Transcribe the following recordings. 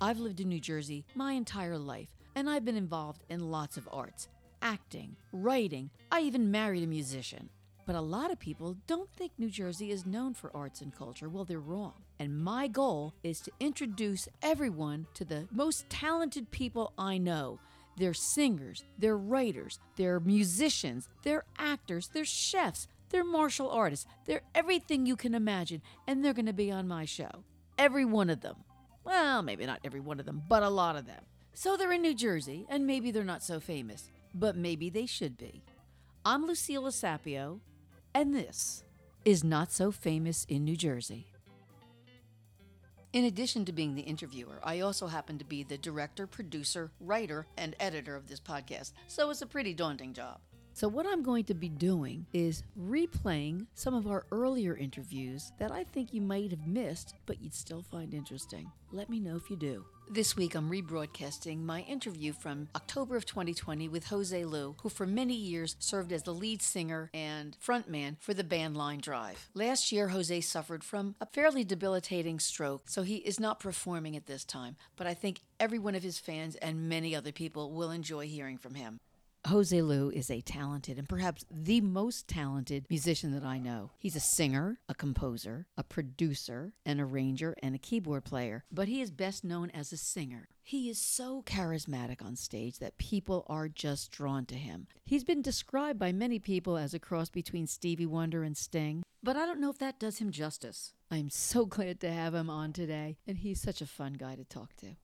I've lived in New Jersey my entire life, and I've been involved in lots of arts, acting, writing. I even married a musician. But a lot of people don't think New Jersey is known for arts and culture. Well, they're wrong. And my goal is to introduce everyone to the most talented people I know. They're singers, they're writers, they're musicians, they're actors, they're chefs, they're martial artists, they're everything you can imagine, and they're going to be on my show. Every one of them. Well, maybe not every one of them, but a lot of them. So they're in New Jersey, and maybe they're not so famous, but maybe they should be. I'm Lucille Sapio, and this is Not So Famous in New Jersey. In addition to being the interviewer, I also happen to be the director, producer, writer, and editor of this podcast, so it's a pretty daunting job. So what I'm going to be doing is replaying some of our earlier interviews that I think you might have missed, but you'd still find interesting. Let me know if you do. This week, I'm rebroadcasting my interview from October of 2020 with Jose Lu, who for many years served as the lead singer and frontman for the band Line Drive. Last year, Jose suffered from a fairly debilitating stroke, so he is not performing at this time, but I think every one of his fans and many other people will enjoy hearing from him. Jose Lu is a talented and perhaps the most talented musician that I know. He's a singer, a composer, a producer, an arranger, and a keyboard player, but he is best known as a singer. He is so charismatic on stage that people are just drawn to him. He's been described by many people as a cross between Stevie Wonder and Sting, but I don't know if that does him justice. I'm so glad to have him on today, and he's such a fun guy to talk to.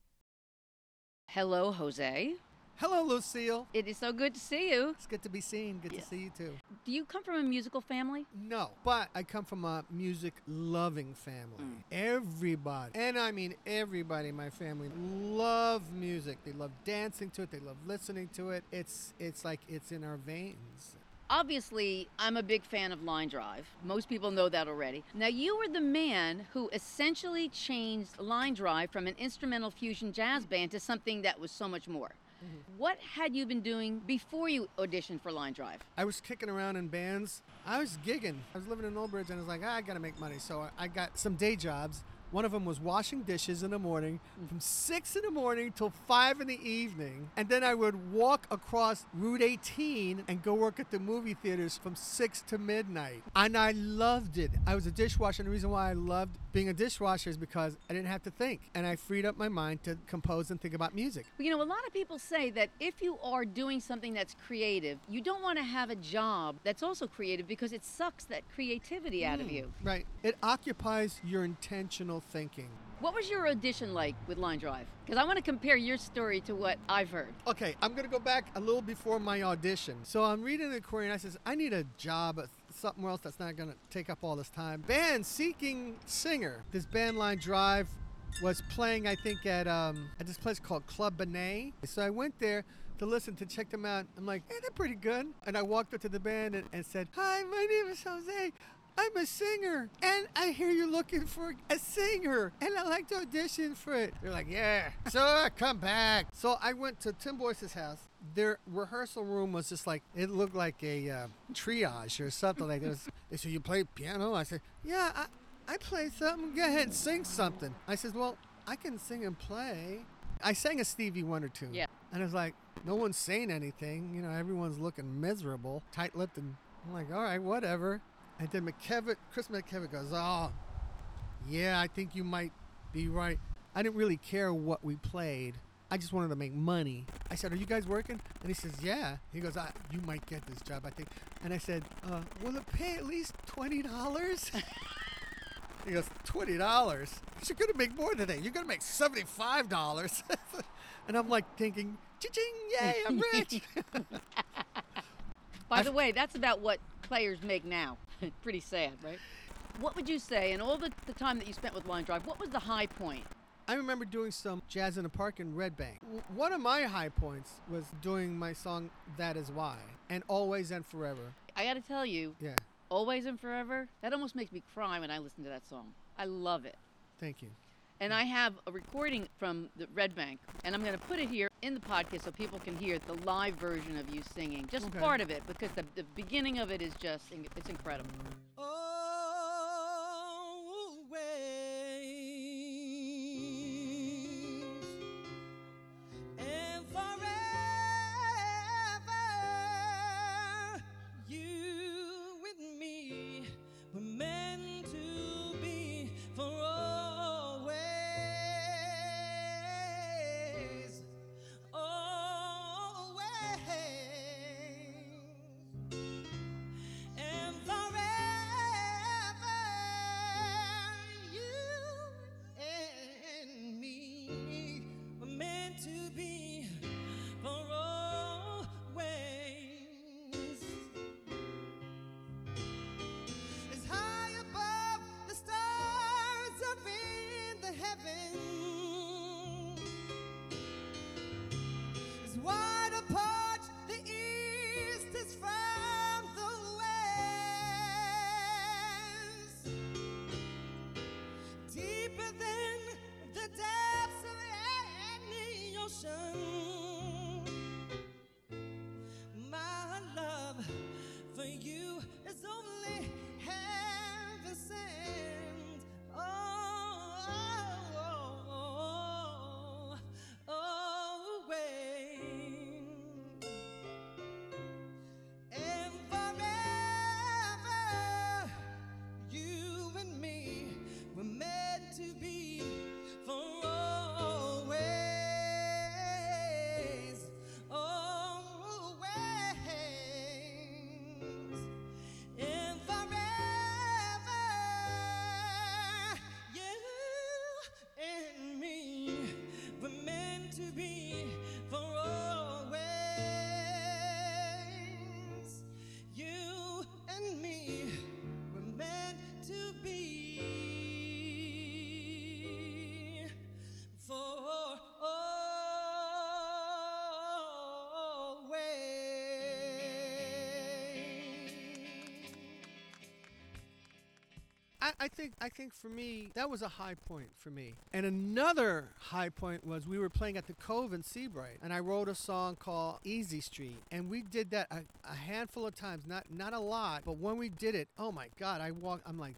Hello, Jose. Hello, Lucille. It is so good to see you. It's good to be seen. Good to see you, too. Do you come from a musical family? No, but I come from a music-loving family. Everybody, and I mean everybody in my family, love music. They love dancing to it. They love listening to it. It's like it's in our veins. Obviously, I'm a big fan of Line Drive. Most people know that already. Now, you were the man who essentially changed Line Drive from an instrumental fusion jazz band to something that was so much more. What had you been doing before you auditioned for Line Drive? I was kicking around in bands. I was gigging. I was living in Old Bridge, and I was like, I got to make money. So I got some day jobs. One of them was washing dishes in the morning from 6 in the morning till 5 in the evening. And then I would walk across Route 18 and go work at the movie theaters from 6 to midnight. And I loved it. I was a dishwasher. And the reason why I loved being a dishwasher is because I didn't have to think. And I freed up my mind to compose and think about music. You know, a lot of people say that if you are doing something that's creative, you don't want to have a job that's also creative because it sucks that creativity out of you. Right. It occupies your intentional thinking. What was your audition like with Line Drive? Because I want to compare your story to what I've heard. Okay, I'm going to go back a little before my audition. So I'm reading the query and I says, I need a job at something else that's not going to take up all this time. Band seeking singer. This band Line Drive was playing, I think, at this place called Club Benet. So I went there to listen, to check them out. I'm like, hey, they're pretty good. And I walked up to the band and said, hi, my name is Jose. I'm a singer, and I hear you're looking for a singer, and I'd like to audition for it. They're like, yeah, sure, come back. So I went to Tim Boyce's house. Their rehearsal room was just like, it looked like a triage or something like this. They said, you play piano? I said, yeah, I play something. Go ahead and sing something. I said, well, I can sing and play. I sang a Stevie Wonder tune. Yeah. And I was like, no one's saying anything. You know, everyone's looking miserable, tight-lipped, and I'm like, all right, whatever. And then Chris McKevitt goes, oh, yeah, I think you might be right. I didn't really care what we played. I just wanted to make money. I said, are you guys working? And he says, yeah. He goes, you might get this job, I think. And I said, will it pay at least $20? He goes, $20? You're going to make more than that. You're going to make $75. And I'm like thinking, cha-ching, yay, I'm rich. By the way, that's about what players make now. Pretty sad, right? What would you say, in all the time that you spent with Line Drive, what was the high point? I remember doing some Jazz in the Park in Red Bank. One of my high points was doing my song, That Is Why, and Always and Forever. I got to tell you, Yeah, Always and Forever, that almost makes me cry when I listen to that song. I love it. thank you. And I have a recording from the Red Bank, and I'm going to put it here in the podcast so people can hear the live version of you singing, just Okay. part of it, because the beginning of it is just, it's incredible. Always heaven is wide apart, the east is from the west, deeper than the depths of any ocean. My love for you is only heaven sent. Away. And forever, you and me were meant to be for always, always. And forever, you and me were meant to be for always. You and me were meant to be for always. I think for me, that was a high point for me. And another high point was we were playing at the Cove in Seabright, and I wrote a song called Easy Street. And we did that a handful of times, not a lot, but when we did it, oh my God, I'm like,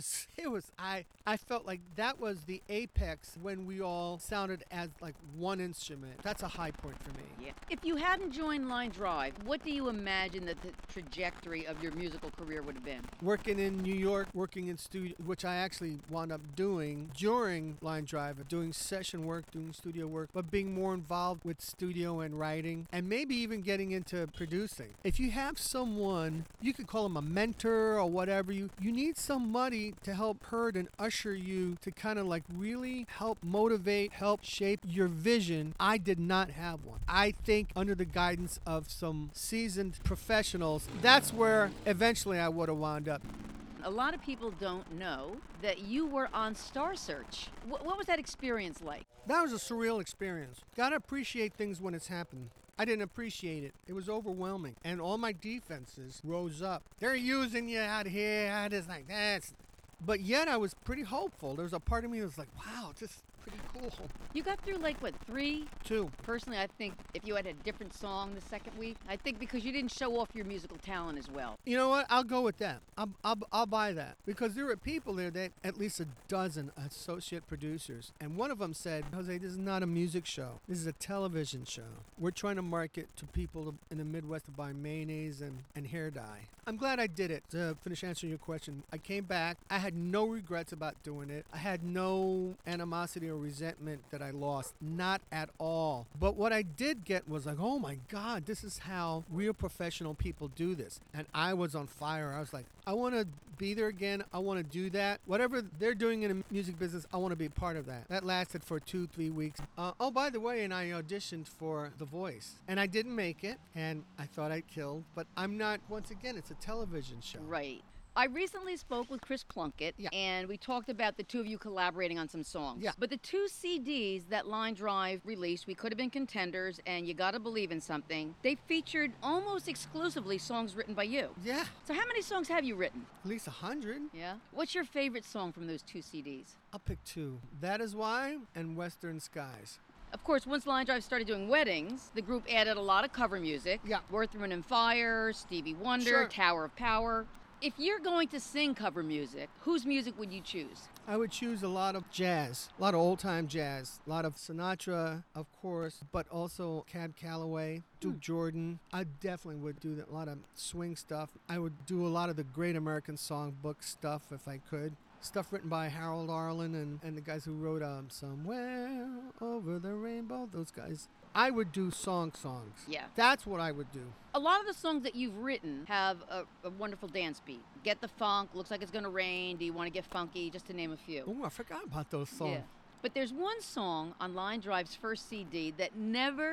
I felt like that was the apex when we all sounded as like one instrument. That's a high point for me. Yeah. If you hadn't joined Line Drive, what do you imagine that the trajectory of your musical career would have been? Working in New York, working in studio, which I actually wound up doing during Line Drive, doing session work, doing studio work, but being more involved with studio and writing, and maybe even getting into producing. If you have someone, you could call them a mentor or whatever, you need somebody to help herd and usher you to kind of like really help motivate, help shape your vision. I did not have one. I think under the guidance of some seasoned professionals, that's where eventually I would have wound up. A lot of people don't know that you were on Star Search. What was that experience like? That was a surreal experience. Gotta appreciate things when it's happened. I didn't appreciate it. It was overwhelming. And all my defenses rose up. They're using you out here. I just like, that's... But yet I was pretty hopeful. There was a part of me that was like, wow, this is pretty cool. You got through like, what, 3? 2. Personally, I think if you had a different song the second week, I think because you didn't show off your musical talent as well. You know what? I'll go with that. I'll buy that. Because there were people there that, at least a dozen associate producers. And one of them said, Jose, this is not a music show. This is a television show. We're trying to market to people in the Midwest to buy mayonnaise and hair dye. I'm glad I did it. To finish answering your question, I came back. I had no regrets about doing it. I had no animosity or resentment that I lost. Not at all. But what I did get was like, oh my God, this is how real professional people do this. And I was on fire. I was like, I want to be there again. I want to do that. Whatever they're doing in the music business, I want to be a part of that. That lasted for 2-3 weeks. Oh, by the way, and I auditioned for The Voice. And I didn't make it. And I thought I killed. But I'm not, once again, it's a television show. Right. I recently spoke with Chris Plunkett, and we talked about the two of you collaborating on some songs. Yeah. But the 2 CDs that Line Drive released, We Could Have Been Contenders and You Gotta Believe in Something, they featured almost exclusively songs written by you. Yeah. So how many songs have you written? At least 100. Yeah. What's your favorite song from those 2 CDs? I'll pick 2. That Is Why and Western Skies. Of course, once Line Drive started doing weddings, the group added a lot of cover music. Yeah. Earth, Wind and Fire, Stevie Wonder, Sure. Tower of Power. If you're going to sing cover music, whose music would you choose? I would choose a lot of jazz, a lot of old-time jazz, a lot of Sinatra, of course, but also Cab Calloway, Duke Jordan. I definitely would do that, a lot of swing stuff. I would do a lot of the Great American Songbook stuff if I could. Stuff written by Harold Arlen and the guys who wrote Somewhere Over the Rainbow, those guys. I would do songs. Yeah. That's what I would do. A lot of the songs that you've written have a wonderful dance beat. Get the Funk, Looks Like It's Gonna Rain, Do You Want to Get Funky, just to name a few. Oh, I forgot about those songs. Yeah. But there's one song on Line Drive's first CD that never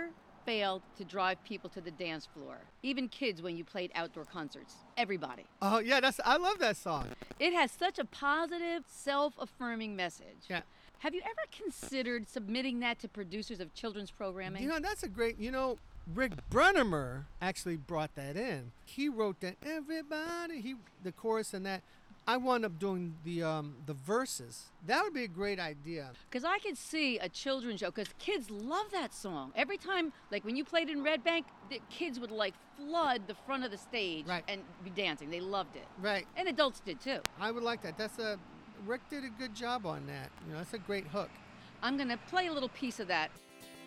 failed to drive people to the dance floor. Even kids when you played outdoor concerts. Everybody. Oh yeah, I love that song. It has such a positive, self-affirming message. Yeah. Have you ever considered submitting that to producers of children's programming? You know, that's a great, Rick Brennemer actually brought that in. He wrote that the chorus and that. I wound up doing the verses. That would be a great idea. Because I could see a children's show, because kids love that song. Every time, like when you played in Red Bank, the kids would like flood the front of the stage Right. and be dancing. They loved it. Right. And adults did too. I would like that. Rick did a good job on that. That's a great hook. I'm going to play a little piece of that.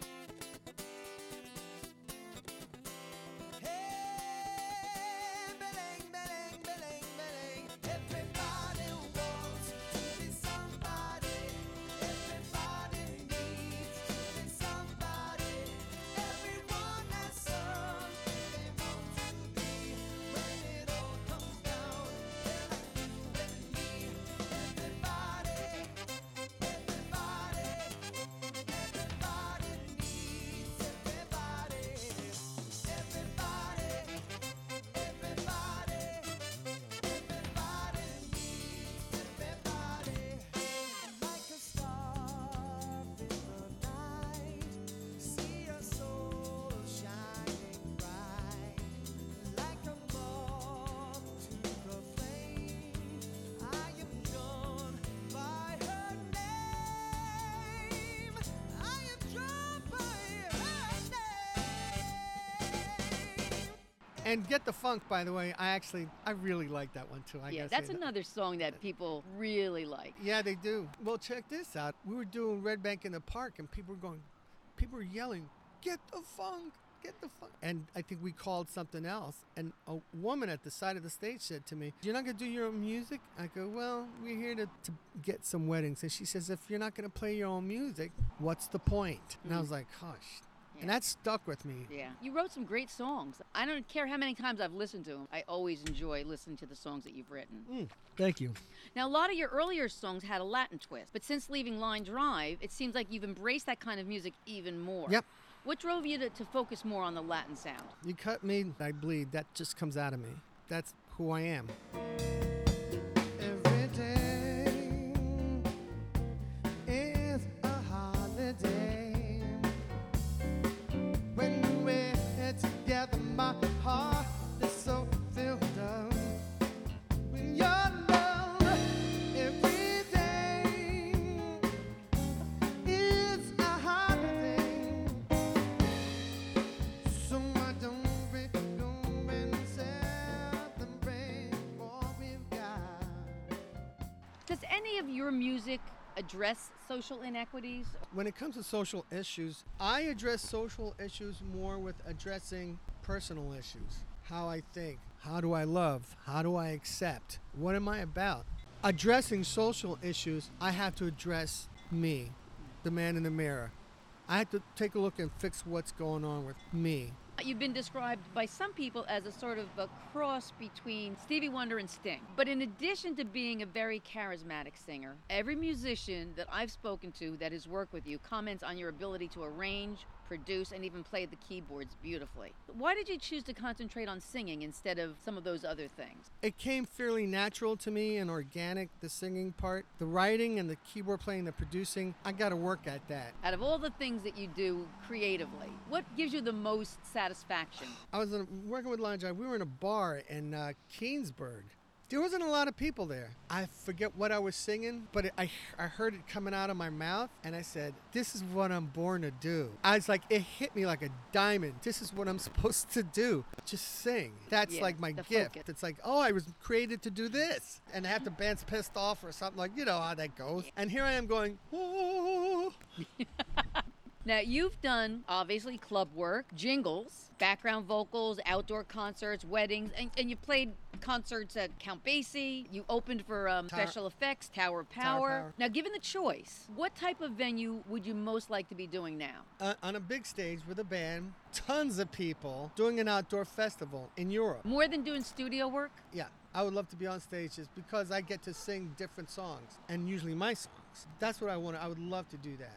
And Get the Funk, by the way, I really like that one too. I Yeah, gotta that's say that. another song that people really like. Yeah, they do. Well, check this out. We were doing Red Bank in the Park, and people were yelling, "Get the funk, get the funk!" And I think we called something else. And a woman at the side of the stage said to me, "You're not gonna do your own music?" I go, "Well, we're here to get some weddings." And she says, "If you're not gonna play your own music, what's the point?" And I was like, "Hush." And that stuck with me. Yeah. You wrote some great songs. I don't care how many times I've listened to them. I always enjoy listening to the songs that you've written. Thank you. Now, a lot of your earlier songs had a Latin twist, but since leaving Line Drive, it seems like you've embraced that kind of music even more. Yep. What drove you to focus more on the Latin sound? You cut me, I bleed. That just comes out of me. That's who I am. Every day is a holiday. When we're together, my heart is so filled up with your love. Every day is a holiday, so why don't we go and celebrate what we've got? Does any of your music address social inequities? When it comes to social issues, I address social issues more with addressing personal issues. How I think, how do I love, how do I accept, what am I about? Addressing social issues, I have to address me, the man in the mirror. I have to take a look and fix what's going on with me. You've been described by some people as a sort of a cross between Stevie Wonder and Sting. But in addition to being a very charismatic singer, every musician that I've spoken to that has worked with you comments on your ability to arrange, produce, and even play the keyboards beautifully. Why did you choose to concentrate on singing instead of some of those other things? It came fairly natural to me and organic, the singing part. The writing and the keyboard playing, the producing, I got to work at that. Out of all the things that you do creatively, what gives you the most satisfaction? I was working with Line Drive. We were in a bar in Keensburg. There wasn't a lot of people there. I forget what I was singing, but I heard it coming out of my mouth, and I said, this is what I'm born to do. I was like, it hit me like a diamond. This is what I'm supposed to do. Just sing. That's like my gift. Focus. It's like, oh, I was created to do this. And half the band's pissed off or something, like, you know how that goes. And here I am going, oh. Now, you've done, obviously, club work, jingles, background vocals, outdoor concerts, weddings, and you played concerts at Count Basie. You opened for Special Effects, Tower of Power. Now, given the choice, what type of venue would you most like to be doing now? On a big stage with a band, tons of people, doing an outdoor festival in Europe. More than doing studio work? Yeah, I would love to be on stages because I get to sing different songs, and usually my songs. That's what I want. I would love to do that.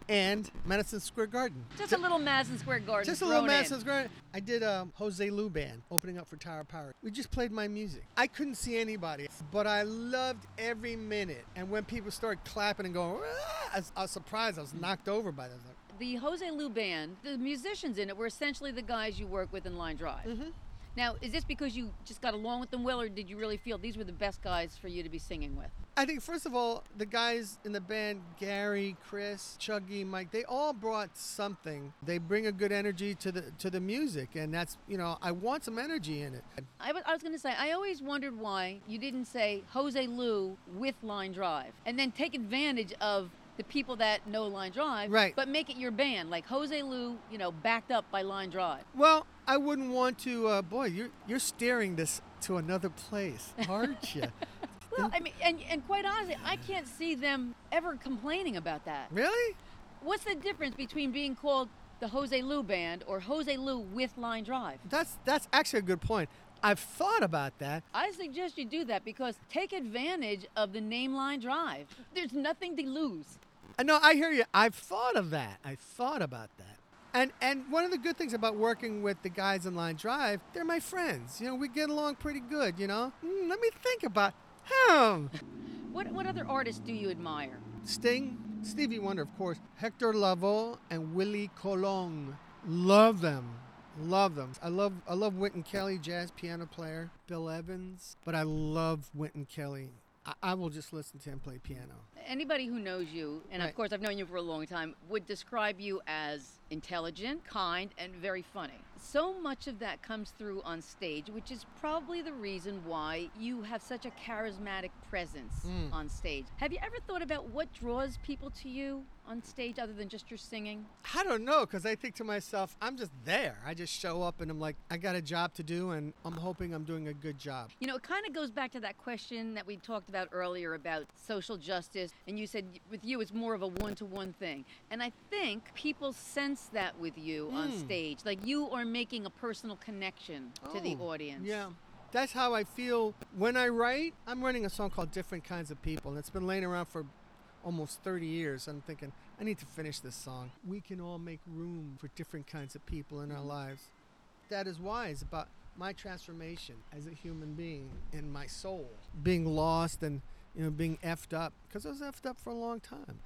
and Madison Square Garden. Just a little Madison Square Garden. Just a little thrown in. Madison Square Garden. I did a Jose Lu band opening up for Tower of Power. We just played my music. I couldn't see anybody, but I loved every minute. And when people started clapping and going, "Ah," I was surprised. I was knocked over by them. The Jose Lu band, the musicians in it were essentially the guys you work with in Line Drive. Mm-hmm. Now, is this because you just got along with them well, or did you really feel these were the best guys for you to be singing with? I think, first of all, the guys in the band, Gary, Chris, Chuggy, Mike, they all brought something. They bring a good energy to the music, and that's, I want some energy in it. I was going to say, I always wondered why you didn't say Jose Lu with Line Drive, and then take advantage of the people that know Line Drive, Right. but make it your band, like Jose Lu, backed up by Line Drive. Well, I wouldn't want to, boy, you're steering this to another place, aren't you? Well, I mean, and quite honestly, I can't see them ever complaining about that. Really? What's the difference between being called the Jose Lu Band or Jose Lu with Line Drive? That's actually a good point. I've thought about that. I suggest you do that because take advantage of the name Line Drive. There's nothing to lose. No, I hear you. I've thought of that. I thought about that. And one of the good things about working with the guys in Line Drive, they're my friends. We get along pretty good, Let me think about him. What other artists do you admire? Sting, Stevie Wonder, of course, Hector Lavoe, and Willie Colon. Love them. Love them. I love Wynton Kelly, jazz piano player. Bill Evans. But I love Wynton Kelly. I will just listen to him play piano. Anybody who knows you, and Right. of course I've known you for a long time, would describe you as intelligent, kind, and very funny. So much of that comes through on stage, which is probably the reason why you have such a charismatic presence on stage. Have you ever thought about what draws people to you on stage other than just your singing? I don't know, because I think to myself, I'm just there. I just show up and I'm like, I got a job to do, and I'm hoping I'm doing a good job. It kind of goes back to that question that we talked about earlier about social justice, and you said with you it's more of a one-to-one thing. And I think people sense that with you on stage, like you are making a personal connection to the Oh, audience. Yeah. That's how I feel when I write. I'm writing a song called Different Kinds of People, and it's been laying around for almost 30 years. I'm thinking, I need to finish this song. We can all make room for different kinds of people in our lives. That is why it's about my transformation as a human being in my soul. Being lost and, being effed up, because I was effed up for a long time.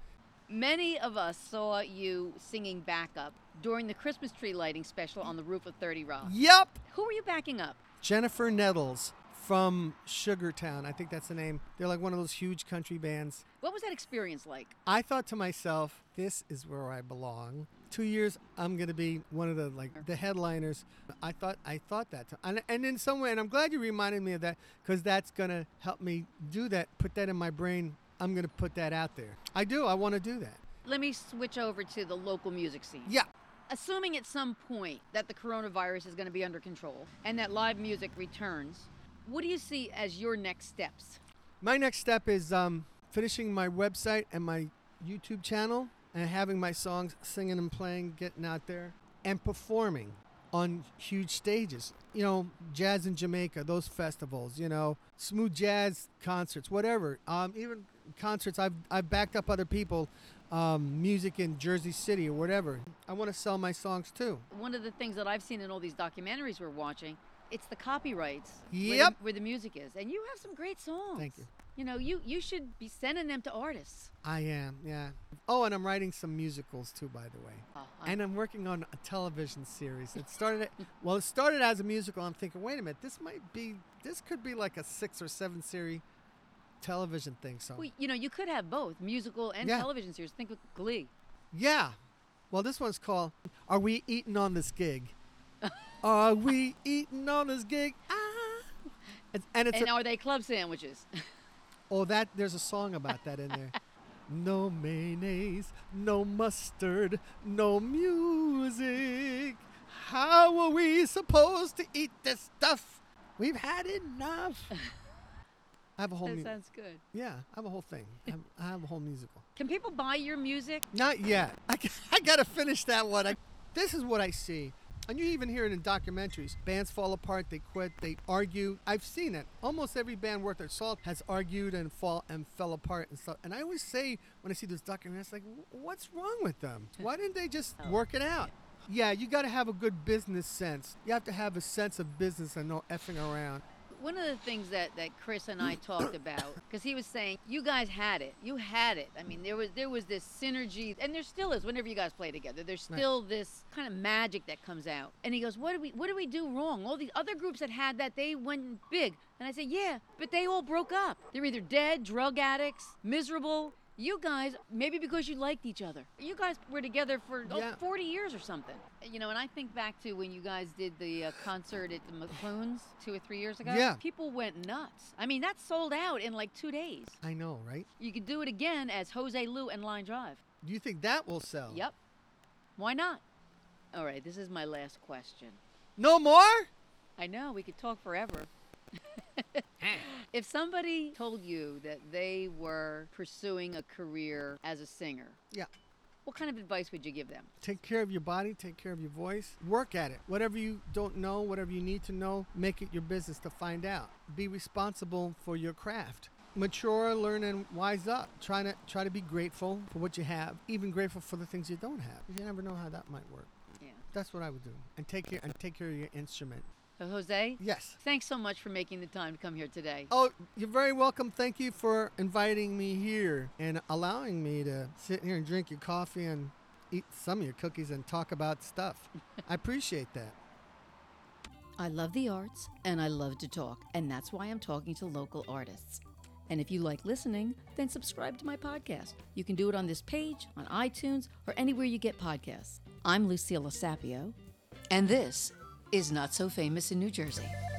Many of us saw you singing backup during the Christmas tree lighting special on the roof of 30 Rock. Yep! Who were you backing up? Jennifer Nettles from Sugartown. I think that's the name. They're like one of those huge country bands. What was that experience like? I thought to myself, this is where I belong. 2 years, I'm going to be one of the headliners. I thought that. And in some way, and I'm glad you reminded me of that, because that's going to help me do that, put that in my brain. I'm going to put that out there. I do. I want to do that. Let me switch over to the local music scene. Yeah. Assuming at some point that the coronavirus is going to be under control and that live music returns, what do you see as your next steps? My next step is finishing my website and my YouTube channel and having my songs, singing and playing, getting out there, and performing on huge stages. Jazz in Jamaica, those festivals, smooth jazz concerts, whatever. Even concerts, I've backed up other people, music in Jersey City or whatever. I want to sell my songs too. One of the things that I've seen in all these documentaries we're watching, it's the copyrights Yep. where the music is. And you have some great songs. Thank you. You should be sending them to artists. I am, yeah. Oh, and I'm writing some musicals too, by the way. Uh-huh. And I'm working on a television series. It started as a musical. I'm thinking, wait a minute, this could be like a 6 or 7 series television thing. So Well, you could have both, musical and Yeah. television series. Think of Glee. yeah. Well, this one's called "Are We Eating on This Gig?" Are we eating on this gig? And it's And are they club sandwiches? there's a song about that in there. No mayonnaise, no mustard, no music. How are we supposed to eat this stuff? We've had enough. I have a whole That sounds good. I have a whole thing. I have a whole musical. Can people buy your music? Not yet. I got to finish that one. This is what I see. And you even hear it in documentaries. Bands fall apart, they quit, they argue. I've seen it. Almost every band worth their salt has argued and fell apart and stuff. And I always say when I see those documentaries, like, what's wrong with them? Why didn't they just work it out? Yeah, you got to have a good business sense. You have to have a sense of business and no effing around. One of the things that Chris and I talked about, because he was saying, you guys had it. You had it. I mean, there was this synergy, and there still is whenever you guys play together. There's still this kind of magic that comes out. And he goes, what did we do wrong? All these other groups that had that, they went big. And I said, yeah, but they all broke up. They're either dead, drug addicts, miserable. You guys, maybe because you liked each other. You guys were together for 40 years or something. You know, and I think back to when you guys did the concert at the McClunes 2 or 3 years ago. Yeah. People went nuts. I mean, that sold out in like 2 days. I know, right? You could do it again as Jose Lou and Line Drive. Do you think that will sell? Yep. Why not? All right, this is my last question. No more? I know, we could talk forever. If somebody told you that they were pursuing a career as a singer, Yeah. what kind of advice would you give them? Take care of your body, take care of your voice, work at it. Whatever you don't know, whatever you need to know, make it your business to find out. Be responsible for your craft. Mature, learn, and wise up. Try to be grateful for what you have, even grateful for the things you don't have. You never know how that might work. Yeah. That's what I would do. And take care of your instrument. Jose? Yes. Thanks so much for making the time to come here today. Oh, you're very welcome. Thank you for inviting me here and allowing me to sit here and drink your coffee and eat some of your cookies and talk about stuff. I appreciate that. I love the arts and I love to talk, and that's why I'm talking to local artists. And if you like listening, then subscribe to my podcast. You can do it on this page, on iTunes, or anywhere you get podcasts. I'm Lucilla Sapio, and this is Not So Famous in New Jersey.